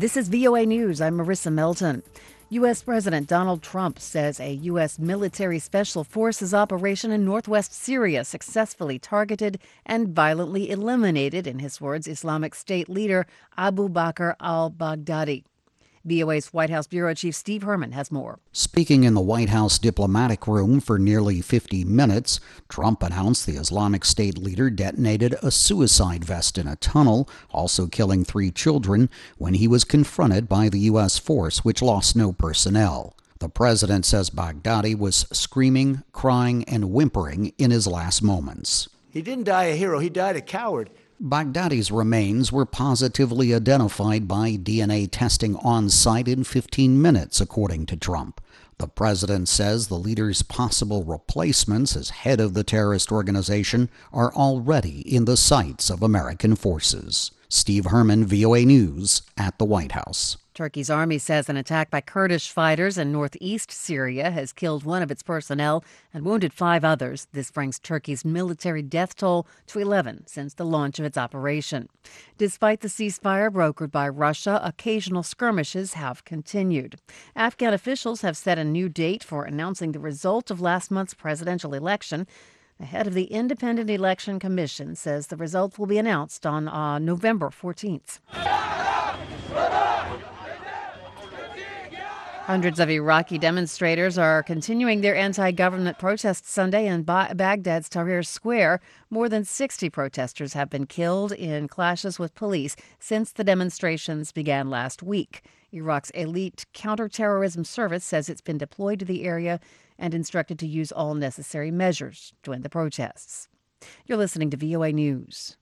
This is VOA News. I'm Marissa Melton. U.S. President Donald Trump says a U.S. military special forces operation in northwest Syria successfully targeted and violently eliminated, in his words, Islamic State leader Abu Bakr al-Baghdadi. VOA's White House Bureau Chief Steve Herman has more. Speaking in the White House diplomatic room for nearly 50 minutes, Trump announced the Islamic State leader detonated a suicide vest in a tunnel, also killing 3 children, when he was confronted by the U.S. force, which lost no personnel. The president says Baghdadi was screaming, crying, and whimpering in his last moments. He didn't die a hero, he died a coward. Baghdadi's remains were positively identified by DNA testing on site in 15 minutes, according to Trump. The president says the leader's possible replacements as head of the terrorist organization are already in the sights of American forces. Steve Herman, VOA News, at the White House. Turkey's army says an attack by Kurdish fighters in northeast Syria has killed 1 of its personnel and wounded 5 others. This brings Turkey's military death toll to 11 since the launch of its operation. Despite the ceasefire brokered by Russia, occasional skirmishes have continued. Afghan officials have set a new date for announcing the result of last month's presidential election. The head of the Independent Election Commission says the results will be announced on November 14th. Hundreds of Iraqi demonstrators are continuing their anti-government protests Sunday in Baghdad's Tahrir Square. More than 60 protesters have been killed in clashes with police since the demonstrations began last week. Iraq's elite counterterrorism service says it's been deployed to the area and instructed to use all necessary measures to end the protests. You're listening to VOA News.